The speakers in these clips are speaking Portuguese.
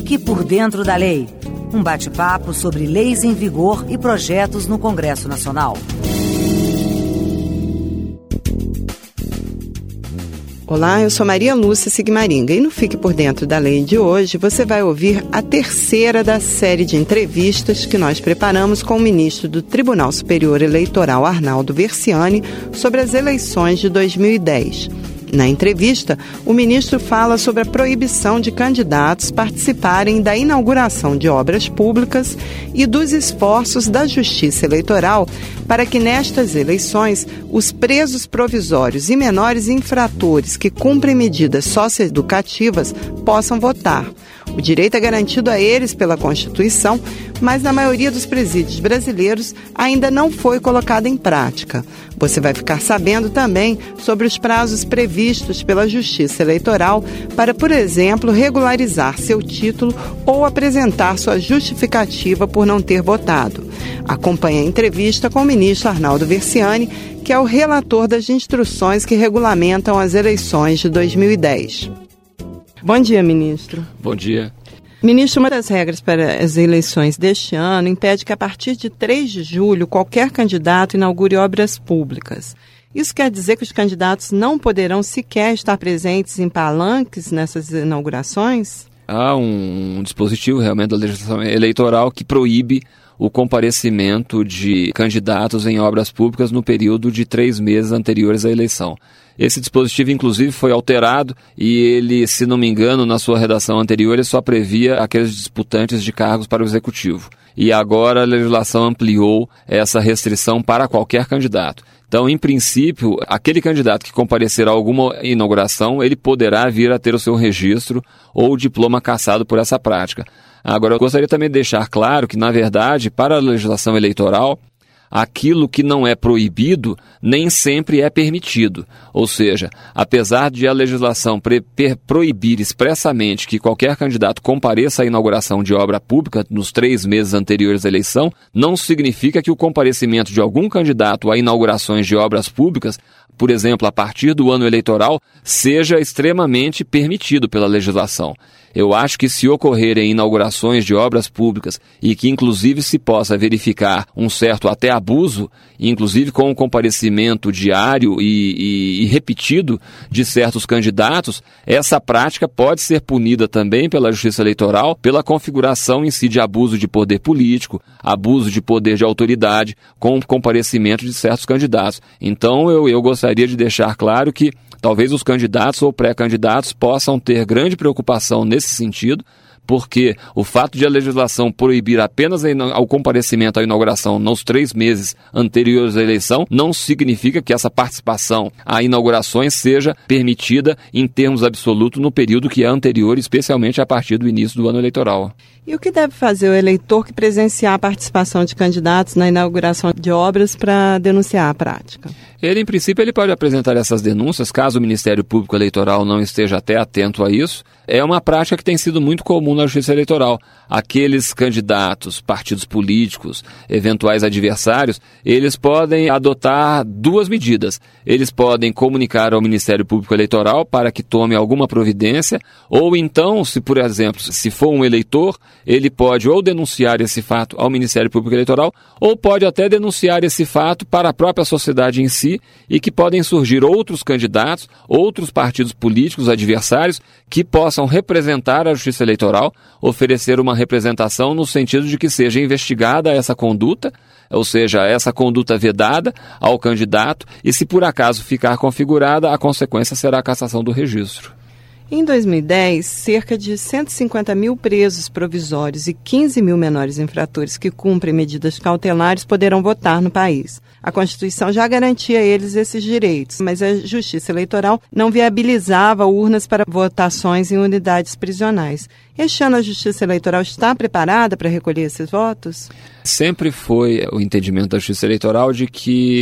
Fique por dentro da lei. Um bate-papo sobre leis em vigor e projetos no Congresso Nacional. Olá, eu sou Maria Lúcia Sigmaringa e no Fique por Dentro da Lei de hoje você vai ouvir a terceira da série de entrevistas que nós preparamos com o ministro do Tribunal Superior Eleitoral, Arnaldo Versiani, sobre as eleições de 2010. Na entrevista, o ministro fala sobre a proibição de candidatos participarem da inauguração de obras públicas e dos esforços da Justiça Eleitoral para que nestas eleições os presos provisórios e menores infratores que cumprem medidas socioeducativas possam votar. O direito é garantido a eles pela Constituição, mas na maioria dos presídios brasileiros ainda não foi colocado em prática. Você vai ficar sabendo também sobre os prazos previstos pela Justiça Eleitoral para, por exemplo, regularizar seu título ou apresentar sua justificativa por não ter votado. Acompanhe a entrevista com o ministro Arnaldo Versiani, que é o relator das instruções que regulamentam as eleições de 2010. Bom dia, ministro. Bom dia. Ministro, uma das regras para as eleições deste ano impede que a partir de 3 de julho qualquer candidato inaugure obras públicas. Isso quer dizer que os candidatos não poderão sequer estar presentes em palanques nessas inaugurações? Há um dispositivo realmente da legislação eleitoral que proíbe o comparecimento de candidatos em obras públicas no período de 3 meses anteriores à eleição. Esse dispositivo, inclusive, foi alterado e ele, se não me engano, na sua redação anterior, ele só previa aqueles disputantes de cargos para o Executivo. E agora a legislação ampliou essa restrição para qualquer candidato. Então, em princípio, aquele candidato que comparecer a alguma inauguração, ele poderá vir a ter o seu registro ou diploma cassado por essa prática. Agora, eu gostaria também de deixar claro que, na verdade, para a legislação eleitoral, aquilo que não é proibido nem sempre é permitido. Ou seja, apesar de a legislação proibir expressamente que qualquer candidato compareça à inauguração de obra pública nos 3 meses anteriores à eleição, não significa que o comparecimento de algum candidato a inaugurações de obras públicas, por exemplo, a partir do ano eleitoral, seja extremamente permitido pela legislação. Eu acho que se ocorrerem inaugurações de obras públicas e que inclusive se possa verificar um certo até abuso, inclusive com o comparecimento diário e repetido de certos candidatos, essa prática pode ser punida também pela Justiça Eleitoral pela configuração em si de abuso de poder político, abuso de poder de autoridade, com o comparecimento de certos candidatos. Então eu gostaria de deixar claro que talvez os candidatos ou pré-candidatos possam ter grande preocupação nesse sentido, porque o fato de a legislação proibir apenas o comparecimento à inauguração nos 3 meses anteriores à eleição não significa que essa participação a inaugurações seja permitida em termos absolutos no período que é anterior, especialmente a partir do início do ano eleitoral. E o que deve fazer o eleitor que presenciar a participação de candidatos na inauguração de obras para denunciar a prática? Ele, em princípio, ele pode apresentar essas denúncias, caso o Ministério Público Eleitoral não esteja até atento a isso. É uma prática que tem sido muito comum na Justiça Eleitoral. Aqueles candidatos, partidos políticos, eventuais adversários, eles podem adotar 2 medidas. Eles podem comunicar ao Ministério Público Eleitoral para que tome alguma providência, ou então, se por exemplo, se for um eleitor, ele pode ou denunciar esse fato ao Ministério Público Eleitoral, ou pode até denunciar esse fato para a própria sociedade em si, e que podem surgir outros candidatos, outros partidos políticos adversários que possam representar a Justiça Eleitoral, oferecer uma representação no sentido de que seja investigada essa conduta, ou seja, essa conduta vedada ao candidato, e se por acaso ficar configurada, a consequência será a cassação do registro. Em 2010, cerca de 150 mil presos provisórios e 15 mil menores infratores que cumprem medidas cautelares poderão votar no país. A Constituição já garantia a eles esses direitos, mas a Justiça Eleitoral não viabilizava urnas para votações em unidades prisionais. Este ano a Justiça Eleitoral está preparada para recolher esses votos? Sempre foi o entendimento da Justiça Eleitoral de que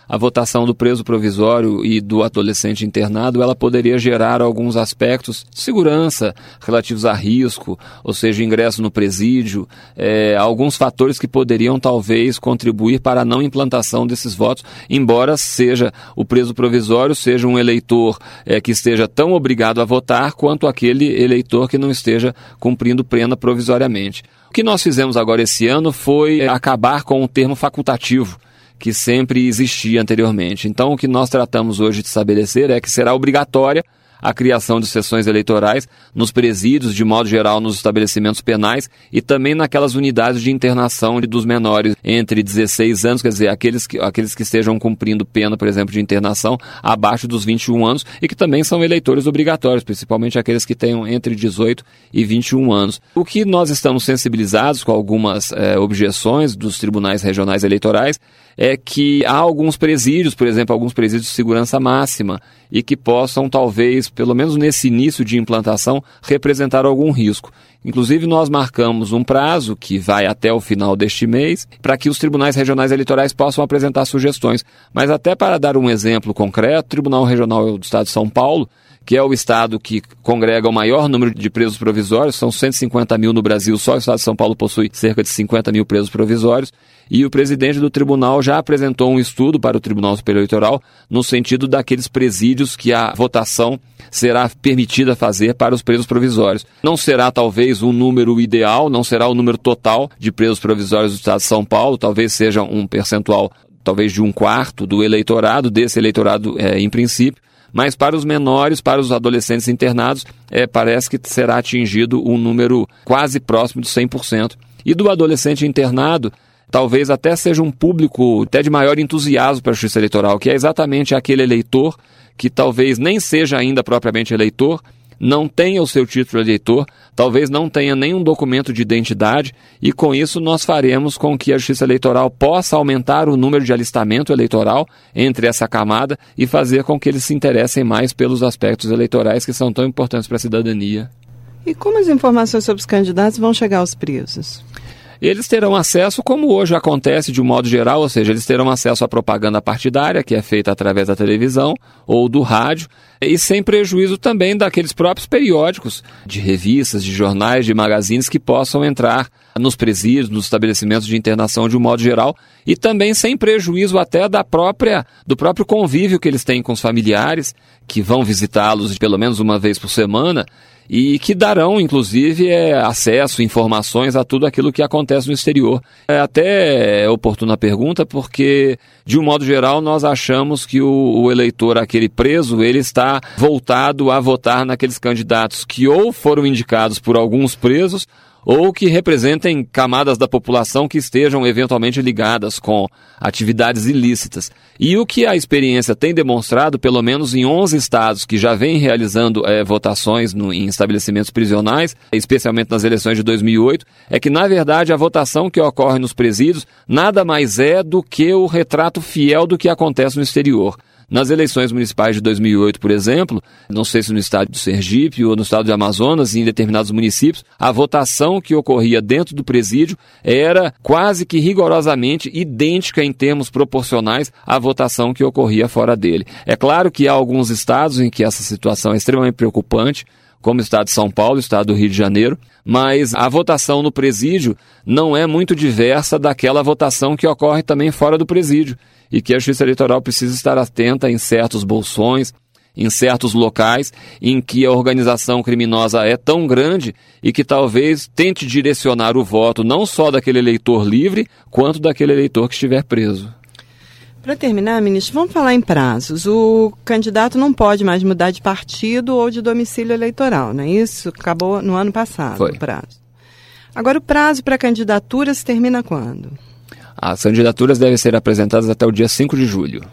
a votação do preso provisório e do adolescente internado, ela poderia gerar alguns aspectos de segurança relativos a risco, ou seja, ingresso no presídio, alguns fatores que poderiam talvez contribuir para a não implantação desses votos, embora seja o preso provisório, seja um eleitor que esteja tão obrigado a votar quanto aquele eleitor que não esteja cumprindo pena provisoriamente. O que nós fizemos agora esse ano foi acabar com o termo facultativo, que sempre existia anteriormente. Então, o que nós tratamos hoje de estabelecer é que será obrigatória a criação de sessões eleitorais nos presídios, de modo geral nos estabelecimentos penais e também naquelas unidades de internação dos menores entre 16 anos, quer dizer, aqueles que estejam cumprindo pena, por exemplo, de internação abaixo dos 21 anos e que também são eleitores obrigatórios, principalmente aqueles que tenham entre 18 e 21 anos. O que nós estamos sensibilizados com algumas objeções dos tribunais regionais eleitorais é que há alguns presídios, por exemplo, alguns presídios de segurança máxima, e que possam, talvez, pelo menos nesse início de implantação, representar algum risco. Inclusive, nós marcamos um prazo, que vai até o final deste mês, para que os tribunais regionais eleitorais possam apresentar sugestões. Mas até para dar um exemplo concreto, o Tribunal Regional do Estado de São Paulo, que é o estado que congrega o maior número de presos provisórios, são 150 mil no Brasil, só o estado de São Paulo possui cerca de 50 mil presos provisórios, e o presidente do tribunal já apresentou um estudo para o Tribunal Superior Eleitoral no sentido daqueles presídios que a votação será permitida fazer para os presos provisórios. Não será talvez um número ideal, não será o número total de presos provisórios do estado de São Paulo, talvez seja um percentual talvez de 1/4 do eleitorado, desse eleitorado em princípio, mas para os menores, para os adolescentes internados, parece que será atingido um número quase próximo de 100%. E do adolescente internado, talvez até seja um público até de maior entusiasmo para a justiça eleitoral, que é exatamente aquele eleitor que talvez nem seja ainda propriamente eleitor, não tenha o seu título de eleitor, talvez não tenha nenhum documento de identidade, e com isso nós faremos com que a Justiça Eleitoral possa aumentar o número de alistamento eleitoral entre essa camada e fazer com que eles se interessem mais pelos aspectos eleitorais que são tão importantes para a cidadania. E como as informações sobre os candidatos vão chegar aos presos? Eles terão acesso, como hoje acontece de um modo geral, ou seja, eles terão acesso à propaganda partidária, que é feita através da televisão ou do rádio, e sem prejuízo também daqueles próprios periódicos, de revistas, de jornais, de magazines que possam entrar nos presídios, nos estabelecimentos de internação de um modo geral, e também sem prejuízo até do próprio convívio que eles têm com os familiares, que vão visitá-los pelo menos uma vez por semana, e que darão, inclusive, acesso, informações a tudo aquilo que acontece no exterior. É até oportuna a pergunta, porque, de um modo geral, nós achamos que o eleitor, aquele preso, ele está voltado a votar naqueles candidatos que ou foram indicados por alguns presos, ou que representem camadas da população que estejam eventualmente ligadas com atividades ilícitas. E o que a experiência tem demonstrado, pelo menos em 11 estados que já vêm realizando votações em estabelecimentos prisionais, especialmente nas eleições de 2008, é que, na verdade, a votação que ocorre nos presídios nada mais é do que o retrato fiel do que acontece no exterior. Nas eleições municipais de 2008, por exemplo, não sei se no estado do Sergipe ou no estado de Amazonas, em determinados municípios, a votação que ocorria dentro do presídio era quase que rigorosamente idêntica em termos proporcionais à votação que ocorria fora dele. É claro que há alguns estados em que essa situação é extremamente preocupante, como o estado de São Paulo, o estado do Rio de Janeiro, mas a votação no presídio não é muito diversa daquela votação que ocorre também fora do presídio, e que a Justiça Eleitoral precisa estar atenta em certos bolsões, em certos locais em que a organização criminosa é tão grande e que talvez tente direcionar o voto não só daquele eleitor livre, quanto daquele eleitor que estiver preso. Para terminar, ministro, vamos falar em prazos. O candidato não pode mais mudar de partido ou de domicílio eleitoral, não é isso? Acabou no ano passado. Foi. O prazo. Agora, o prazo para candidaturas termina quando? As candidaturas devem ser apresentadas até o dia 5 de julho.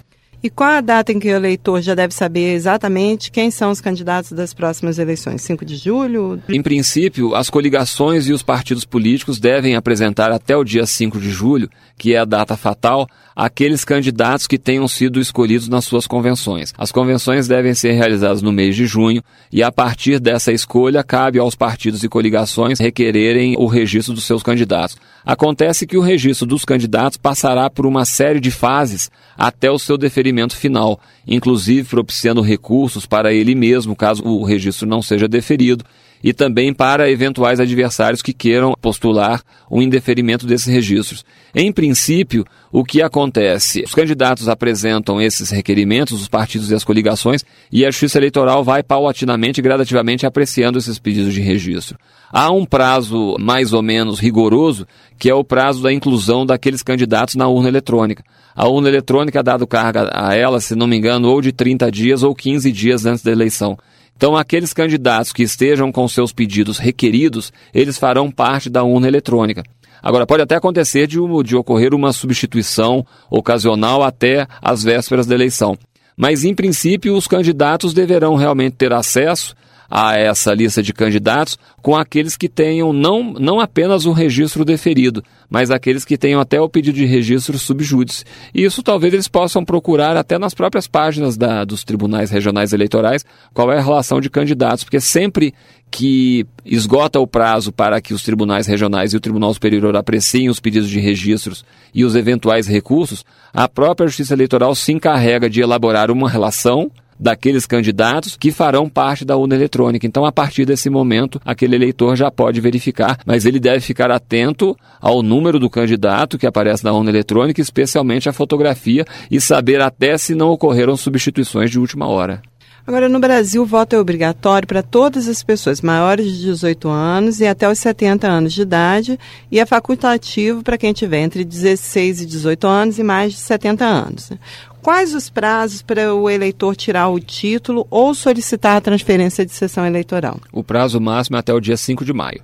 E qual a data em que o eleitor já deve saber exatamente quem são os candidatos das próximas eleições? 5 de julho? Em princípio, as coligações e os partidos políticos devem apresentar até o dia 5 de julho, que é a data fatal, aqueles candidatos que tenham sido escolhidos nas suas convenções. As convenções devem ser realizadas no mês de junho e, a partir dessa escolha, cabe aos partidos e coligações requererem o registro dos seus candidatos. Acontece que o registro dos candidatos passará por uma série de fases até o seu deferimento final, inclusive propiciando recursos para ele mesmo, caso o registro não seja deferido, e também para eventuais adversários que queiram postular o indeferimento desses registros. Em princípio, o que acontece? Os candidatos apresentam esses requerimentos, os partidos e as coligações, e a Justiça Eleitoral vai paulatinamente e gradativamente apreciando esses pedidos de registro. Há um prazo mais ou menos rigoroso, que é o prazo da inclusão daqueles candidatos na urna eletrônica. A urna eletrônica é dado carga a ela, se não me engano, ou de 30 dias ou 15 dias antes da eleição. Então, aqueles candidatos que estejam com seus pedidos requeridos, eles farão parte da urna eletrônica. Agora, pode até acontecer de ocorrer uma substituição ocasional até as vésperas da eleição. Mas, em princípio, os candidatos deverão realmente ter acesso a essa lista de candidatos com aqueles que tenham não apenas o registro deferido, mas aqueles que tenham até o pedido de registro sub judice. E isso talvez eles possam procurar até nas próprias páginas dos tribunais regionais eleitorais qual é a relação de candidatos, porque sempre que esgota o prazo para que os tribunais regionais e o Tribunal Superior apreciem os pedidos de registros e os eventuais recursos, a própria Justiça Eleitoral se encarrega de elaborar uma relação daqueles candidatos que farão parte da urna eletrônica. Então, a partir desse momento, aquele eleitor já pode verificar, mas ele deve ficar atento ao número do candidato que aparece na urna eletrônica, especialmente a fotografia, e saber até se não ocorreram substituições de última hora. Agora, no Brasil, o voto é obrigatório para todas as pessoas maiores de 18 anos e até os 70 anos de idade, e é facultativo para quem tiver entre 16 e 18 anos e mais de 70 anos. Quais os prazos para o eleitor tirar o título ou solicitar a transferência de sessão eleitoral? O prazo máximo é até o dia 5 de maio.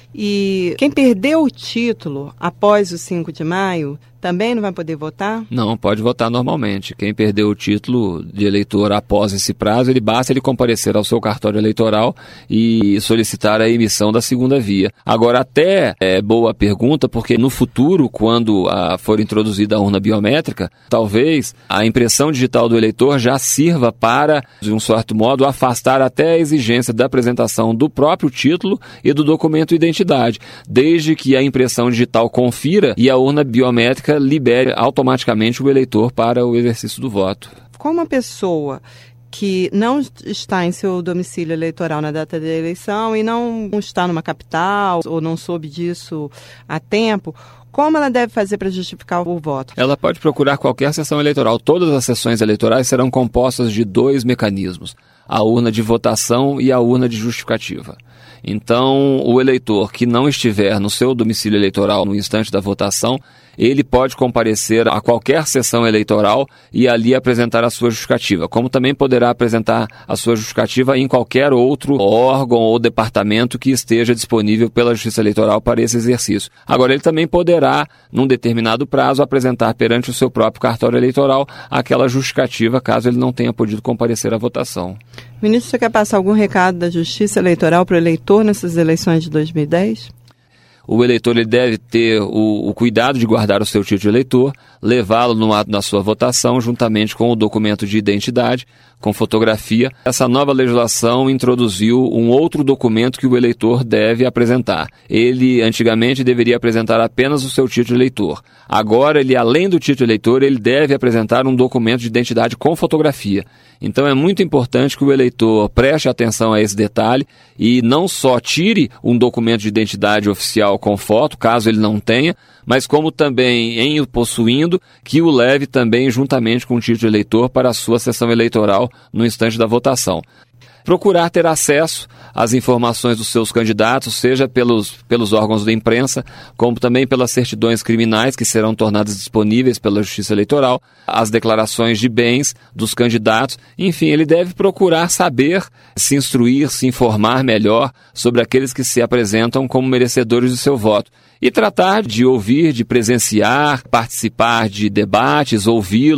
E quem perdeu o título após o 5 de maio também não vai poder votar? Não, pode votar normalmente. Quem perdeu o título de eleitor após esse prazo, basta ele comparecer ao seu cartório eleitoral e solicitar a emissão da segunda via. Agora, até é boa pergunta, porque no futuro, quando for introduzida a urna biométrica, talvez a impressão digital do eleitor já sirva para, de um certo modo, afastar até a exigência da apresentação do próprio título e do documento de identidade, desde que a impressão digital confira e a urna biométrica libere automaticamente o eleitor para o exercício do voto. Como uma pessoa que não está em seu domicílio eleitoral na data da eleição e não está numa capital ou não soube disso há tempo, como ela deve fazer para justificar o voto? Ela pode procurar qualquer sessão eleitoral. Todas as sessões eleitorais serão compostas de 2 mecanismos: a urna de votação e a urna de justificativa. Então, o eleitor que não estiver no seu domicílio eleitoral no instante da votação, ele pode comparecer a qualquer sessão eleitoral e ali apresentar a sua justificativa, como também poderá apresentar a sua justificativa em qualquer outro órgão ou departamento que esteja disponível pela Justiça Eleitoral para esse exercício. Agora, ele também poderá, num determinado prazo, apresentar perante o seu próprio cartório eleitoral aquela justificativa, caso ele não tenha podido comparecer à votação. Ministro, você quer passar algum recado da Justiça Eleitoral para o eleitor nessas eleições de 2010? O eleitor ele deve ter o cuidado de guardar o seu título de eleitor, levá-lo no ato da sua votação, juntamente com o documento de identidade, com fotografia. Essa nova legislação introduziu um outro documento que o eleitor deve apresentar. Ele, antigamente, deveria apresentar apenas o seu título de eleitor. Agora, ele, além do título de eleitor, ele deve apresentar um documento de identidade com fotografia. Então, é muito importante que o eleitor preste atenção a esse detalhe e não só tire um documento de identidade oficial com foto, caso ele não tenha, mas como também, em o possuindo, que o leve também juntamente com o título de eleitor para a sua sessão eleitoral no instante da votação. Procurar ter acesso às informações dos seus candidatos, seja pelos órgãos da imprensa, como também pelas certidões criminais que serão tornadas disponíveis pela Justiça Eleitoral, as declarações de bens dos candidatos. Enfim, ele deve procurar saber, se instruir, se informar melhor sobre aqueles que se apresentam como merecedores do seu voto. E tratar de ouvir, de presenciar, participar de debates, ouvi-los,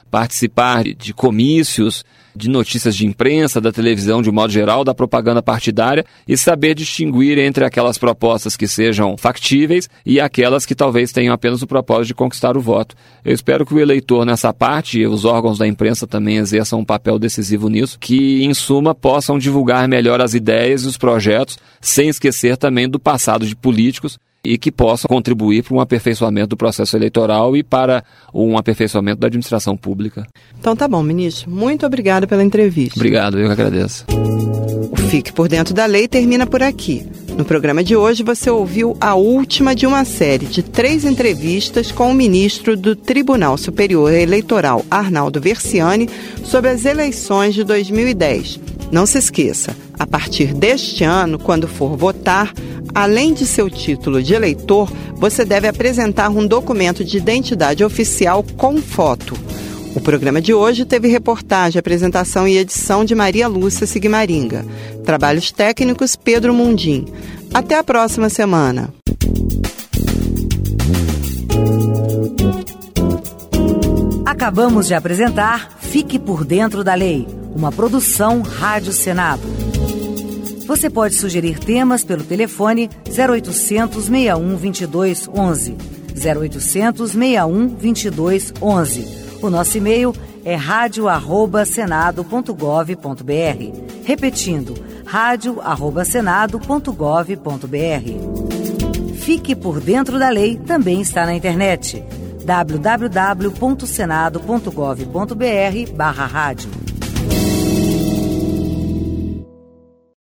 participar de comícios, de notícias de imprensa, da televisão de um modo geral, da propaganda partidária e saber distinguir entre aquelas propostas que sejam factíveis e aquelas que talvez tenham apenas o propósito de conquistar o voto. Eu espero que o eleitor nessa parte, e os órgãos da imprensa também exerçam um papel decisivo nisso, que em suma possam divulgar melhor as ideias e os projetos, sem esquecer também do passado de políticos, e que possam contribuir para um aperfeiçoamento do processo eleitoral e para um aperfeiçoamento da administração pública. Então tá bom, ministro. Muito obrigada pela entrevista. Obrigado, eu que agradeço. O Fique por Dentro da Lei termina por aqui. No programa de hoje você ouviu a última de uma série de 3 entrevistas com o ministro do Tribunal Superior Eleitoral, Arnaldo Versiani, sobre as eleições de 2010. Não se esqueça, a partir deste ano, quando for votar, além de seu título de eleitor, você deve apresentar um documento de identidade oficial com foto. O programa de hoje teve reportagem, apresentação e edição de Maria Lúcia Sigmaringa. Trabalhos técnicos, Pedro Mundim. Até a próxima semana. Acabamos de apresentar Fique por Dentro da Lei, uma produção Rádio Senado. Você pode sugerir temas pelo telefone 0800 61 22 11. 0800 61 22 11. O nosso e-mail é radio@senado.gov.br. Repetindo, radio@senado.gov.br. Fique por Dentro da Lei também está na internet. www.senado.gov.br/rádio.